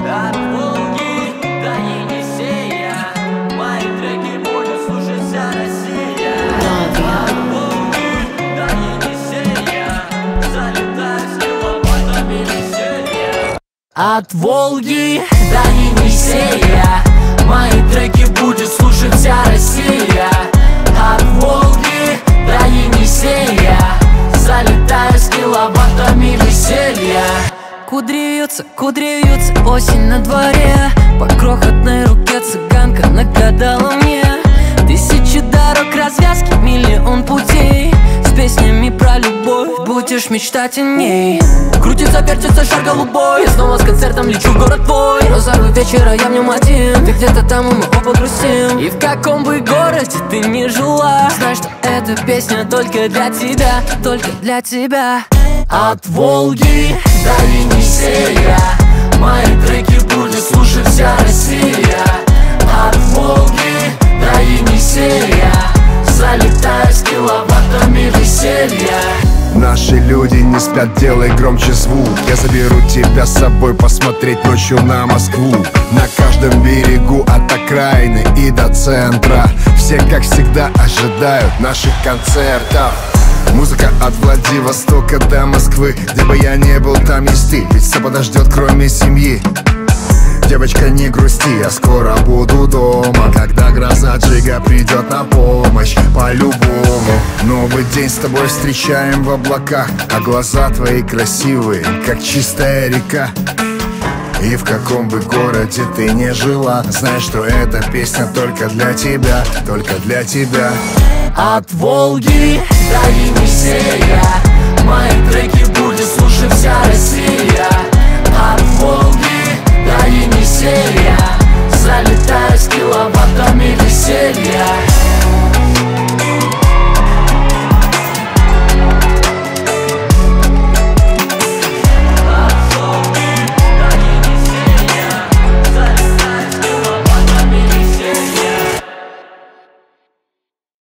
От Волги до Енисея мои треки будет слушать вся Россия. От Волги до Енисея залетаю с киловаттами веселья. От Волги до Енисея мои треки будет слушать вся Россия. От Волги до Енисея залетаю с киловаттами веселья. Кудри вьются, осень на дворе. По крохотной руке цыганка нагадала мне тысячи дорог, развязки, миллион путей. С песнями про любовь будешь мечтать о ней. Крутится, вертится шар голубой. Я снова с концертом лечу в город твой. Но зарву вечера я в нем один. Ты где-то там, и мы оба грустим. И в каком бы городе ты ни жила, знай, что эта песня только для тебя, только для тебя. От Волги до Енисея мои треки будет слушать вся Россия. От Волги до Енисея залетаю с киловаттами веселья. Наши люди не спят, делай громче звук. Я заберу тебя с собой посмотреть ночью на Москву. На каждом берегу от окраины и до центра все, как всегда, ожидают наших концертов. Музыка от Владивостока до Москвы. Где бы я не был, там есть ты. Ведь все подождет, кроме семьи. Девочка, не грусти, я скоро буду дома. Когда гроза Джига придет на помощь, по-любому. Новый день с тобой встречаем в облаках, а глаза твои красивые, как чистая река. И в каком бы городе ты не жила, знай, что эта песня только для тебя, только для тебя. От Волги до Енисея мои треки будет слушать вся Россия.